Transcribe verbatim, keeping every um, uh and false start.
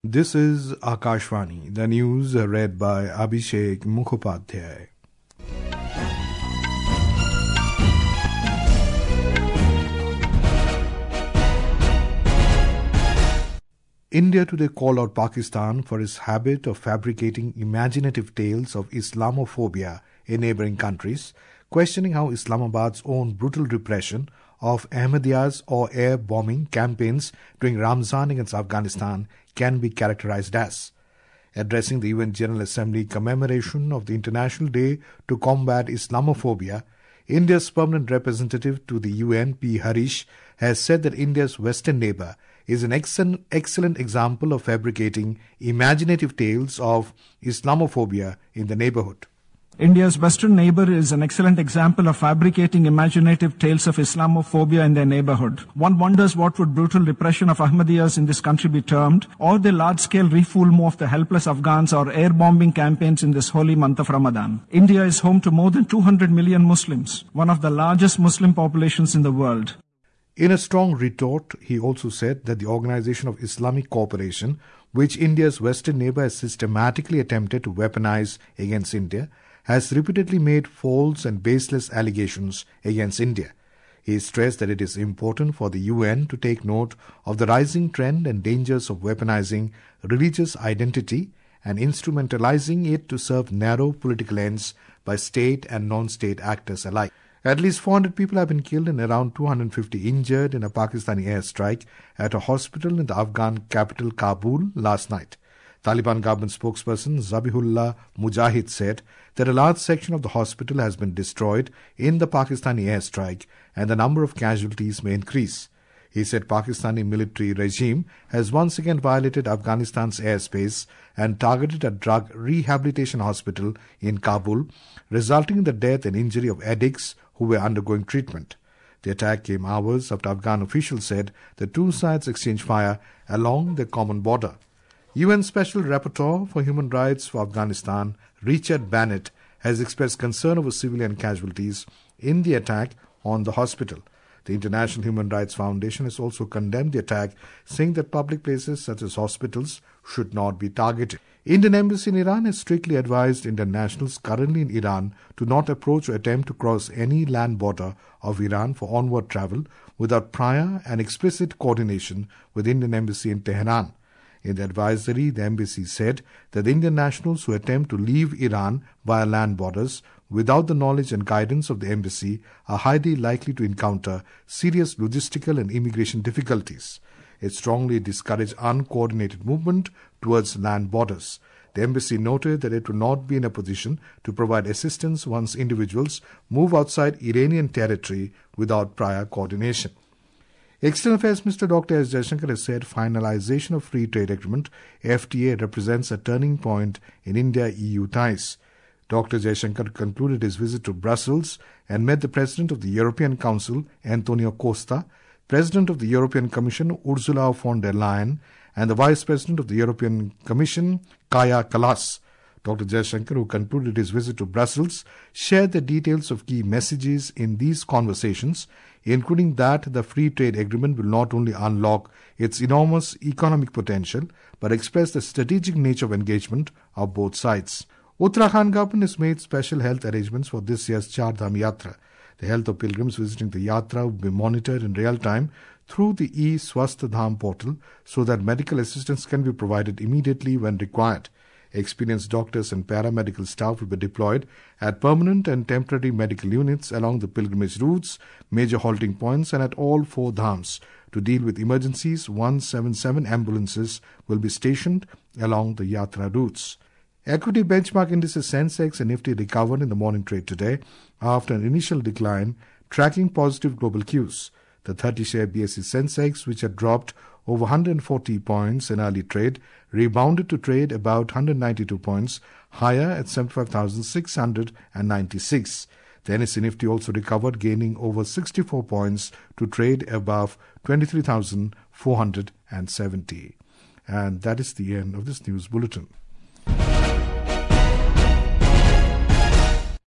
This is Akashvani, the news read by Abhishek Mukhopadhyay. India today called out Pakistan for its habit of fabricating imaginative tales of Islamophobia in neighbouring countries, questioning how Islamabad's own brutal repression of Ahmadiyya's or air bombing campaigns during Ramzan against Afghanistan can be characterized as. Addressing the U N General Assembly commemoration of the International Day to Combat Islamophobia, India's permanent representative to the U N, P. Harish, has said that India's western neighbour is an excellent, excellent example of fabricating imaginative tales of Islamophobia in the neighbourhood. India's western neighbour is an excellent example of fabricating imaginative tales of Islamophobia in their neighbourhood. One wonders what would brutal repression of Ahmadiyyas in this country be termed, or the large-scale refoulement of the helpless Afghans or air-bombing campaigns in this holy month of Ramadan. India is home to more than two hundred million Muslims, one of the largest Muslim populations in the world. In a strong retort, he also said that the Organization of Islamic Cooperation, which India's western neighbour has systematically attempted to weaponize against India, has repeatedly made false and baseless allegations against India. He stressed that it is important for the U N to take note of the rising trend and dangers of weaponizing religious identity and instrumentalizing it to serve narrow political ends by state and non-state actors alike. At least four hundred people have been killed and around two hundred fifty injured in a Pakistani airstrike at a hospital in the Afghan capital Kabul last night. Taliban government spokesperson Zabihullah Mujahid said that a large section of the hospital has been destroyed in the Pakistani airstrike and the number of casualties may increase. He said Pakistani military regime has once again violated Afghanistan's airspace and targeted a drug rehabilitation hospital in Kabul, resulting in the death and injury of addicts who were undergoing treatment. The attack came hours after Afghan officials said the two sides exchanged fire along the common border. U N Special Rapporteur for Human Rights for Afghanistan, Richard Bennett, has expressed concern over civilian casualties in the attack on the hospital. The International Human Rights Foundation has also condemned the attack, saying that public places such as hospitals should not be targeted. Indian Embassy in Iran has strictly advised Indian nationals currently in Iran to not approach or attempt to cross any land border of Iran for onward travel without prior and explicit coordination with Indian Embassy in Tehran. In the advisory, the embassy said that the Indian nationals who attempt to leave Iran via land borders without the knowledge and guidance of the embassy are highly likely to encounter serious logistical and immigration difficulties. It strongly discouraged uncoordinated movement towards land borders. The embassy noted that it would not be in a position to provide assistance once individuals move outside Iranian territory without prior coordination. External Affairs Minister Doctor S. Jaishankar has said finalization of Free Trade Agreement F T A represents a turning point in India-E U ties. Doctor Jaishankar concluded his visit to Brussels and met the President of the European Council, Antonio Costa, President of the European Commission, Ursula von der Leyen, and the Vice President of the European Commission, Kaja Kallas. Doctor Jaishankar, who concluded his visit to Brussels, shared the details of key messages in these conversations, including that the free trade agreement will not only unlock its enormous economic potential, but express the strategic nature of engagement of both sides. Uttarakhand government has made special health arrangements for this year's Char Dham Yatra. The health of pilgrims visiting the Yatra will be monitored in real time through the e-Swasth Dham portal so that medical assistance can be provided immediately when required. Experienced doctors and paramedical staff will be deployed at permanent and temporary medical units along the pilgrimage routes, major halting points, and at all four dhams. To deal with emergencies, one seventy-seven ambulances will be stationed along the Yatra routes. Equity benchmark indices Sensex and Nifty recovered in the morning trade today after an initial decline, tracking positive global cues. The thirty-share B S E Sensex, which had dropped over one hundred forty points in early trade, rebounded to trade about one hundred ninety-two points higher at seventy-five thousand six hundred ninety-six. The N S E Nifty also recovered, gaining over sixty-four points to trade above twenty-three thousand four hundred seventy. And that is the end of this news bulletin.